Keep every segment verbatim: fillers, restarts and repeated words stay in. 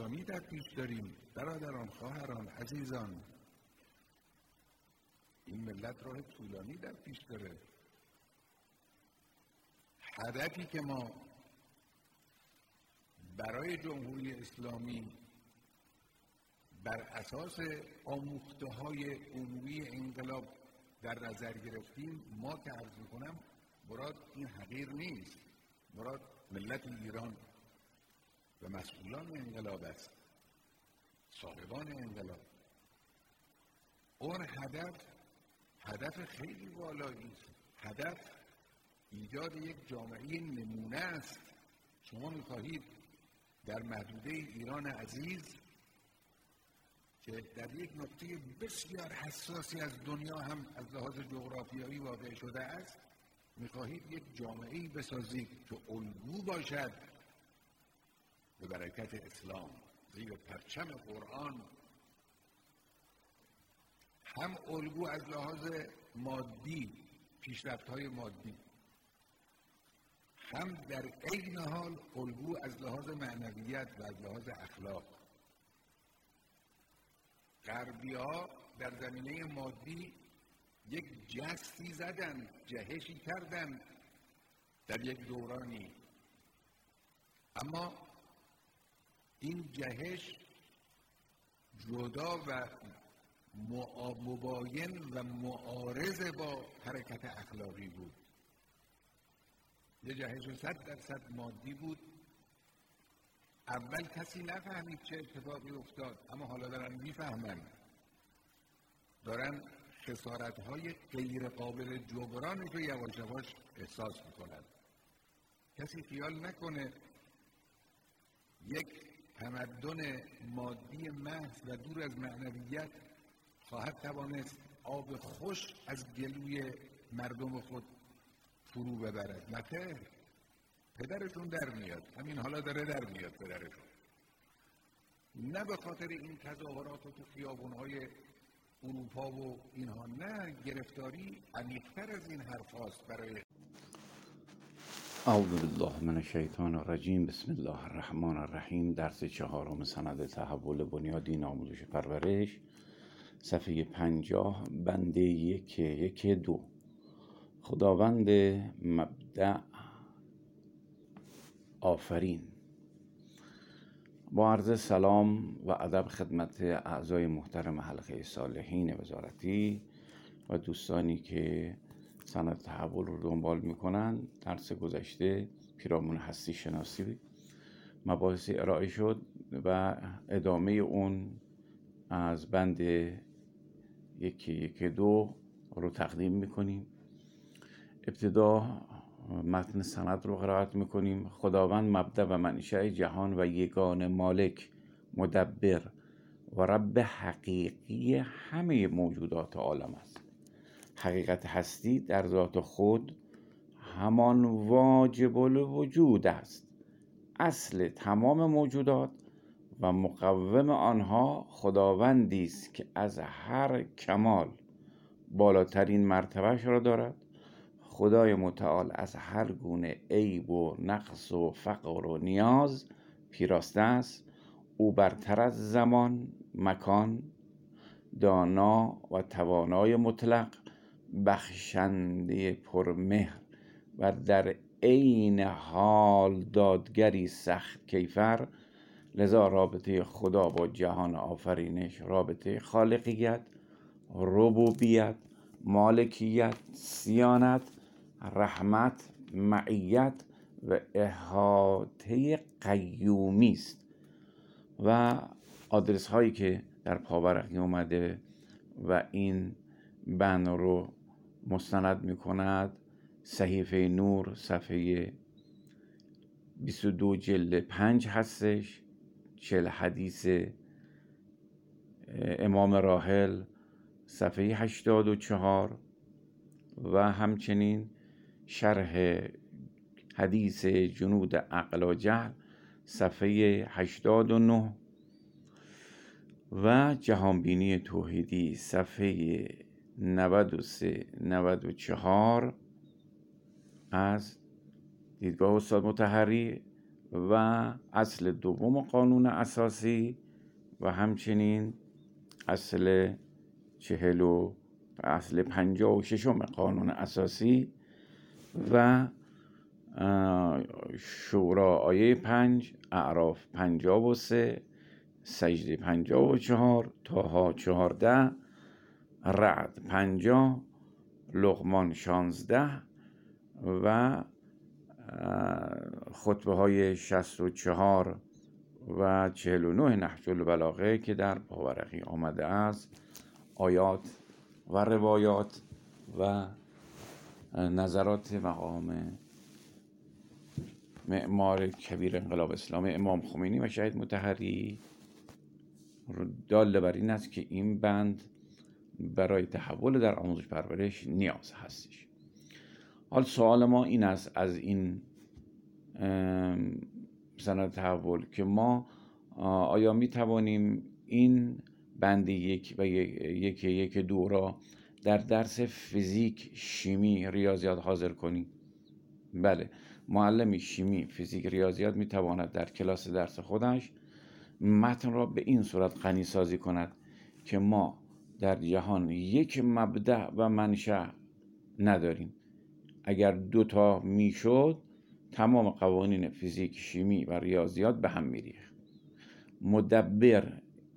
اسلامی در پیش داریم. برادران، خواهران، عزیزان، این ملت راه طولانی در پیش داره. هدفی که ما برای جمهوری اسلامی بر اساس آموخته‌های عمومی انقلاب در نظر گرفتیم، ما که عرض میکنم مراد این حقیر نیست، مراد ملت ایران و مسئولان انقلاب است، صاحبان انقلاب. اون هدف هدف خیلی والایی است. هدف ایجاد یک جامعه نمونه است. شما می‌خواهید در محدوده ایران عزیز که در یک نقطه بسیار حساسی از دنیا هم از لحاظ جغرافیایی واقع شده است، می‌خواهید یک جامعه‌ای بسازید که الگو باشد به برکت اسلام، زیر پرچم قرآن، هم الگو از لحاظ مادی، پیشرفت‌های مادی، هم در عین حال الگو از لحاظ معنویت و از لحاظ اخلاق. غربی‌ها در زمینه مادی یک جستی زدن، جهشی کردن در یک دورانی، اما این جهش جدا و مباین و معارض با حرکت اخلاقی بود. یه جهش صد درصد مادی بود. اول کسی نفهمید چه اتفاقی افتاد، اما حالا دارن میفهمن، دارن خسارت‌های غیر قابل جبرانش رو یواش یواش احساس میکنن. کسی خیال نکنه یک تمدن مادی محض و دور از معنویت خواهد توانست آب خوش از گلوی مردم خود فرو ببرد. نه خیر، پدرشون در میاد، همین حالا داره در میاد پدرشون. نه به خاطر این تظاهرات و تو خیابون‌های اروپا و اینها، نه، گرفتاری عمیق‌تر از این حرف هاست برای. اعوذ بالله من الشیطان الرجیم. بسم الله الرحمن الرحیم. درس چهارم سند تحول بنیادین آموزش پرورش، صفحه پنجاه، بند یک یک دو. خداوند مبدأ آفرین. با عرض سلام و ادب خدمت اعضای محترم حلقه صالحین وزارتی و دوستانی که سند تحول رو دنبال میکنن. درس گذشته پیرامون هستی شناسی مباحثی ارائه شد و ادامه اون از بند یکی یک دو رو تقدیم میکنیم. ابتدا متن سند رو قرائت میکنیم. خداوند مبدأ و منشأ جهان و یگانه مالک، مدبر و رب حقیقی همه موجودات عالم است. حقیقت هستی در ذات خود همان واجب الوجود است، اصل تمام موجودات و مقوم آنها خداوندی است که از هر کمال بالاترین مرتبهش را دارد. خدای متعال از هر گونه عیب و نقص و فقر و نیاز پیراسته است. او برتر از زمان، مکان، دانا و توانای مطلق، بخشنده پرمهر و در عین حال دادگری سخت کیفر. لذا رابطه خدا با جهان آفرینش رابطه خالقیت، ربوبیت، مالکیت، صیانت، رحمت، معیت و احاطه قیومی است. و آدرس هایی که در پاورقی اومده و این بند رو مستند می کند: صحیفه نور صفحه بیست و دو جلد پنج هستش، چهل حدیث امام راحل صفحه هشتاد و چهار و همچنین شرح حدیث جنود عقل و جهل صفحه هشتاد و نه و جهانبینی توحیدی صفحه نود و سه نود و چهار از دیدگاه استاد مطهری و اصل دوم قانون اساسی و همچنین اصل چهل و اصل پنجاه و ششم قانون اساسی و شورا آیه پنج، اعراف پنجاه و سه، سجده پنجاه و چهار، طه چهارده، رعد پنجاه، لقمان شانزده و خطبه های شصت و چهار و چهل و نه نهج البلاغه که در پاورقی آمده است، آیات و روایات و نظرات مقام معمار کبیر انقلاب اسلامی امام خمینی و شهید مطهری دال بر این است که این بند برای تحول در آموزش پرورش نیاز هستش. حال سوال ما این است از این سند تحول که ما آیا می توانیم این بند یک و یک یک دو را در درس فیزیک، شیمی، ریاضیات حاضر کنیم؟ بله، معلم شیمی، فیزیک، ریاضیات می تواند در کلاس درس خودش متن را به این صورت غنی سازی کند که ما در جهان یک مبدأ و منشأ نداریم. اگر دوتا میشد تمام قوانین فیزیک، شیمی و ریاضیات به هم میریخت. مدبر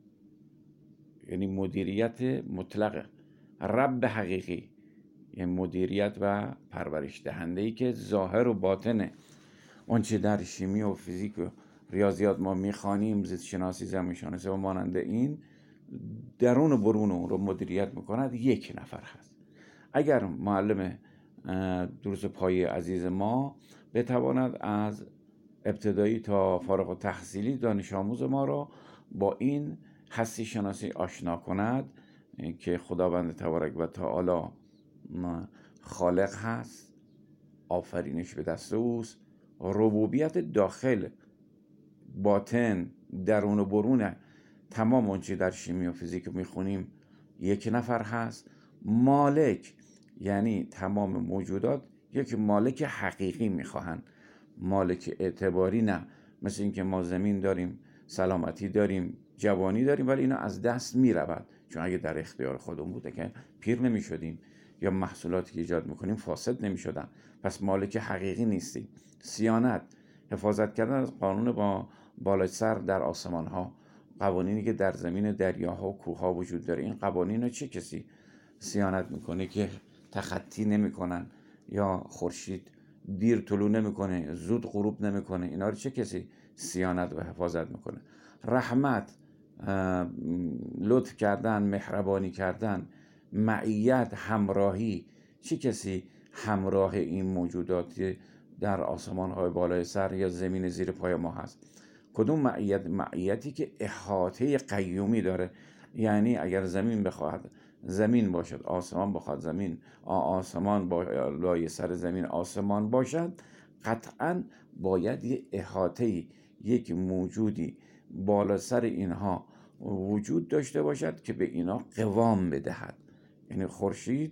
یعنی مدیریت مطلق، رب حقیقی یعنی مدیریت و پرورش دهنده ای که ظاهر و باطن آنچه در شیمی و فیزیک و ریاضیات ما میخوانیم، زیست شناسی، زمین شناسی و مانند این، درون و برون اون رو مدیریت میکند یک نفر هست. اگر معلم دروس پایه عزیز ما بتواند از ابتدایی تا فارغ التحصیلی دانش آموز ما را با این هستی شناسی آشنا کند که خداوند تبارک و تعالی خالق هست، آفرینش به دست اوست، ربوبیت داخل، باطن، درون و برون تمام اونچه در شیمی و فیزیک میخونیم یک نفر هست. مالک یعنی تمام موجودات یک مالک حقیقی میخواهند، مالک اعتباری نه. مثل اینکه ما زمین داریم، سلامتی داریم، جوانی داریم، ولی اینا از دست میرود، چون اگه در اختیار خودمون بوده که پیر نمیشدیم یا محصولاتی که ایجاد میکنیم فاسد نمیشدن، پس مالک حقیقی نیستیم. صیانت، حفاظت کردن از قانون با بالای سر در آسمان ها، قوانینی که در زمین دریاها و کوه ها وجود داره، این قوانین رو چه کسی صیانت میکنه که تخطی نمیکنن یا خورشید دیر طلوع نمیکنه، زود غروب نمیکنه؟ اینا رو چه کسی صیانت و حفاظت میکنه؟ رحمت، لطف کردن، مهربانی کردن، معیت، همراهی، چه کسی همراه این موجودات در آسمان های بالای سر یا زمین زیر پای ما هست؟ کدوم معیت؟ معیتی که احاطه قیومی داره، یعنی اگر زمین بخواهد زمین باشد، آسمان بخواد زمین آسمان بالای سر زمین آسمان باشد، قطعا باید یک احاطه، یک موجودی بالا سر اینها وجود داشته باشد که به اینا قوام بدهد. یعنی خورشید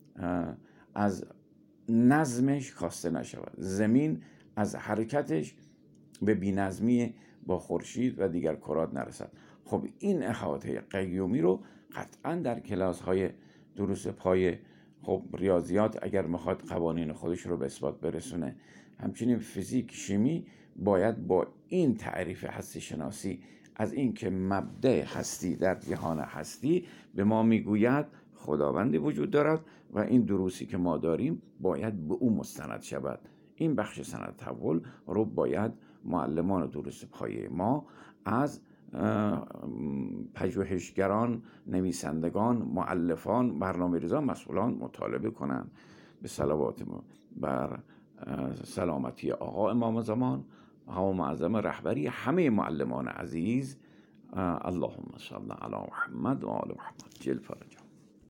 از نظمش کاسته نشود، زمین از حرکتش به بی‌نظمی با خورشید و دیگر کرات نرسد. خب این احاطه قیومی رو قطعا در کلاس های دروس پایه، خب ریاضیات اگر میخواد قوانین خودش رو به اثبات برسونه، همچنین فیزیک، شیمی باید با این تعریف هستی شناسی از این که مبدأ هستی در جهان هستی به ما میگوید خداوندی وجود دارد و این دروسی که ما داریم باید به او مستند شود. این بخش سند تحول رو باید معلمان دروس پایه ما از پژوهشگران، نویسندگان، مؤلفان، برنامه‌ریزان، مسئولان مطالبه کنند. به صلوات بر سلامتی آقا امام زمان، آقا معظم رهبری همه معلمان عزیز. اللهم صل علی محمد و آل محمد. جل فرجهم.